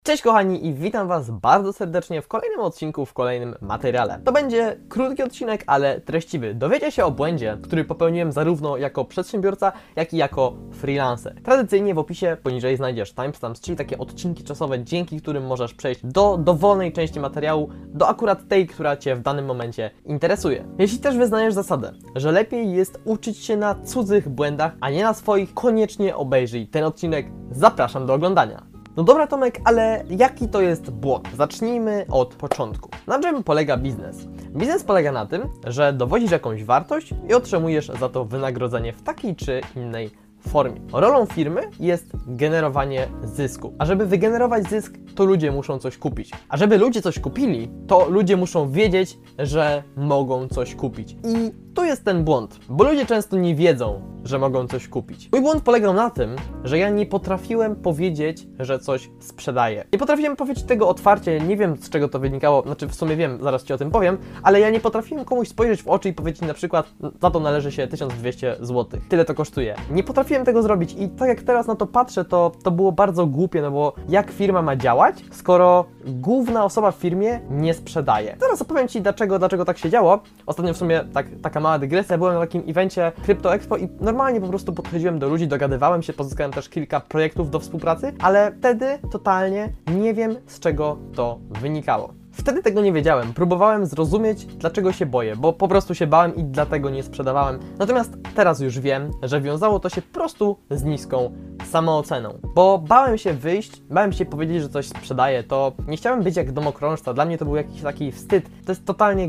Cześć kochani i witam Was bardzo serdecznie w kolejnym odcinku, w kolejnym materiale. To będzie krótki odcinek, ale treściwy. Dowiecie się o błędzie, który popełniłem zarówno jako przedsiębiorca, jak i jako freelancer. Tradycyjnie w opisie poniżej znajdziesz timestamps, czyli takie odcinki czasowe, dzięki którym możesz przejść do dowolnej części materiału, do akurat tej, która Cię w danym momencie interesuje. Jeśli też wyznajesz zasadę, że lepiej jest uczyć się na cudzych błędach, a nie na swoich, koniecznie obejrzyj ten odcinek. Zapraszam do oglądania. No dobra Tomek, ale jaki to jest błąd? Zacznijmy od początku. Na czym polega biznes? Biznes polega na tym, że dowodzisz jakąś wartość i otrzymujesz za to wynagrodzenie w takiej czy innej formie. Rolą firmy jest generowanie zysku. A żeby wygenerować zysk, to ludzie muszą coś kupić. A żeby ludzie coś kupili, to ludzie muszą wiedzieć, że mogą coś kupić. I tu jest ten błąd, bo ludzie często nie wiedzą, że mogą coś kupić. Mój błąd polegał na tym, że ja nie potrafiłem powiedzieć, że coś sprzedaję. Nie potrafiłem powiedzieć tego otwarcie, nie wiem z czego to wynikało, znaczy w sumie wiem, zaraz Ci o tym powiem, ale ja nie potrafiłem komuś spojrzeć w oczy i powiedzieć na przykład, za to należy się 1200 zł. Tyle to kosztuje. Nie potrafiłem tego zrobić i tak jak teraz na to patrzę, to było bardzo głupie, no bo jak firma ma działać, skoro główna osoba w firmie nie sprzedaje. Zaraz opowiem Ci dlaczego tak się działo. Ostatnio w sumie taka mała dygresja, byłem na takim evencie Crypto Expo i normalnie po prostu podchodziłem do ludzi, dogadywałem się, pozyskałem też kilka projektów do współpracy, ale wtedy totalnie nie wiem, z czego to wynikało. Wtedy tego nie wiedziałem, próbowałem zrozumieć, dlaczego się boję, bo po prostu się bałem i dlatego nie sprzedawałem. Natomiast teraz już wiem, że wiązało to się po prostu z niską samooceną. Bo bałem się wyjść, bałem się powiedzieć, że coś sprzedaję, to nie chciałem być jak domokrążca, dla mnie to był jakiś taki wstyd. To jest totalnie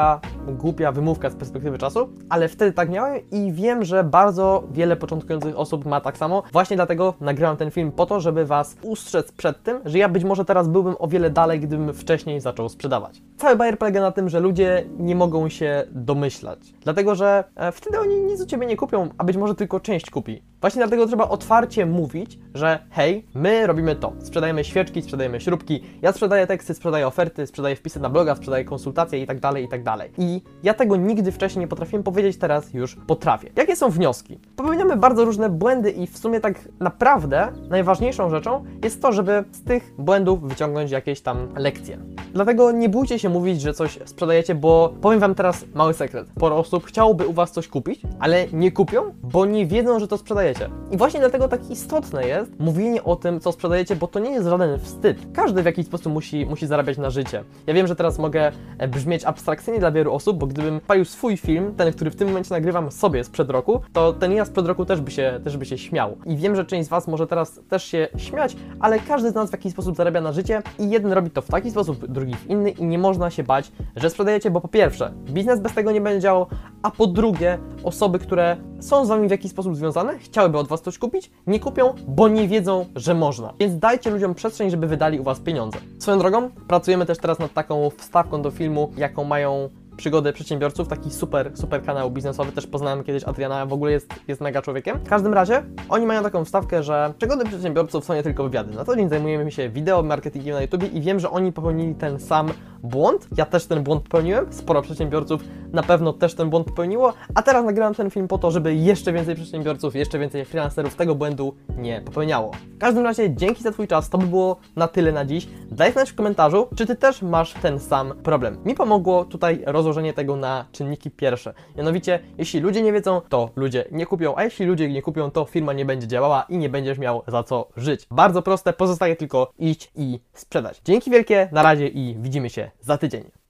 głupia wymówka z perspektywy czasu, ale wtedy tak miałem i wiem, że bardzo wiele początkujących osób ma tak samo. Właśnie dlatego nagrałem ten film po to, żeby Was ustrzec przed tym, że ja być może teraz byłbym o wiele dalej, gdybym wcześniej zaczął sprzedawać. Cały bajer polega na tym, że ludzie nie mogą się domyślać, dlatego że wtedy oni nic u Ciebie nie kupią, a być może tylko część kupi. Właśnie dlatego trzeba otwarcie mówić, że hej, my robimy to, sprzedajemy świeczki, sprzedajemy śrubki, ja sprzedaję teksty, sprzedaję oferty, sprzedaję wpisy na bloga, sprzedaję konsultacje i tak dalej, i tak dalej. I ja tego nigdy wcześniej nie potrafiłem powiedzieć, teraz już potrafię. Jakie są wnioski? Popełniamy bardzo różne błędy i w sumie tak naprawdę najważniejszą rzeczą jest to, żeby z tych błędów wyciągnąć jakieś tam lekcje. Dlatego nie bójcie się mówić, że coś sprzedajecie, bo powiem Wam teraz mały sekret. Sporo osób chciałoby u Was coś kupić, ale nie kupią, bo nie wiedzą, że to sprzedajecie. I właśnie dlatego tak istotne jest mówienie o tym, co sprzedajecie, bo to nie jest żaden wstyd. Każdy w jakiś sposób musi zarabiać na życie. Ja wiem, że teraz mogę brzmieć abstrakcyjnie dla wielu osób, bo gdybym palił swój film, ten, który w tym momencie nagrywam sobie sprzed roku, to ten ja sprzed roku też by się śmiał. I wiem, że część z Was może teraz też się śmiać, ale każdy z nas w jakiś sposób zarabia na życie i jeden robi to w taki sposób, drugi w inny i nie można się bać, że sprzedajecie, bo po pierwsze, biznes bez tego nie będzie działał, a po drugie, osoby, które są z Wami w jakiś sposób związane, chciałyby od Was coś kupić, nie kupią, bo nie wiedzą, że można. Więc dajcie ludziom przestrzeń, żeby wydali u Was pieniądze. Swoją drogą, pracujemy też teraz nad taką wstawką do filmu, jaką mają przygody przedsiębiorców, taki super kanał biznesowy, też poznałem kiedyś Adriana, w ogóle jest mega człowiekiem. W każdym razie, oni mają taką wstawkę, że przygody przedsiębiorców to nie tylko wywiady. Na co dzień zajmujemy się wideo marketingiem na YouTube i wiem, że oni popełnili ten sam błąd. Ja też ten błąd popełniłem, sporo przedsiębiorców na pewno też ten błąd popełniło, a teraz nagrałem ten film po to, żeby jeszcze więcej przedsiębiorców, jeszcze więcej freelancerów tego błędu nie popełniało. W każdym razie, dzięki za Twój czas, to by było na tyle na dziś. Daj znać w komentarzu, czy Ty też masz ten sam problem. Mi pomogło tutaj rozłożenie tego na czynniki pierwsze. Mianowicie, jeśli ludzie nie wiedzą, to ludzie nie kupią, a jeśli ludzie nie kupią, to firma nie będzie działała i nie będziesz miał za co żyć. Bardzo proste, pozostaje tylko iść i sprzedać. Dzięki wielkie, na razie i widzimy się za tydzień.